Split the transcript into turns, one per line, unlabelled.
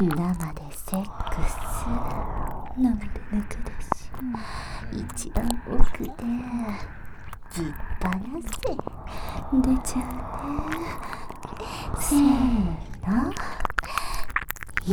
生でセックス、生で抜くでし、一番奥でぎっぱなせ出ちゃうね。せーの、今。